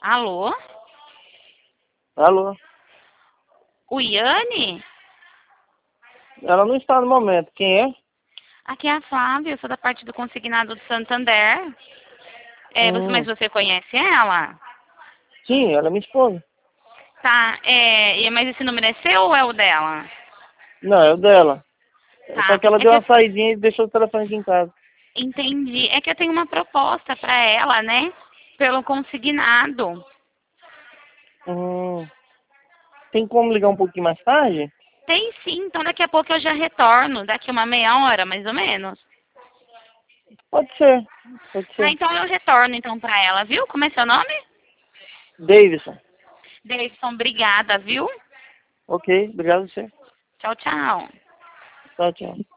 Alô? Alô? O Iane? Ela não está no momento. Quem é? Aqui é a Flávia, eu sou da parte do consignado do Santander. Mas Hum, você conhece ela? sim, ela é minha esposa. Tá, mas esse número é seu ou é o dela? Não, é o dela. Só Tá, que ela é deu que eu uma saidinha e deixou o telefone aqui em casa. entendi. É que eu tenho uma proposta pra ela, né? Pelo consignado. Hum, tem como ligar um pouquinho mais tarde? Tem sim, então daqui a pouco eu já retorno, daqui uma meia hora, mais ou menos. Pode ser, pode Ah, ser. então eu retorno então pra ela, viu? Como é seu nome? Davidson. Davidson, obrigada, viu? Ok, obrigado a você. Tchau, tchau. Tchau, tchau.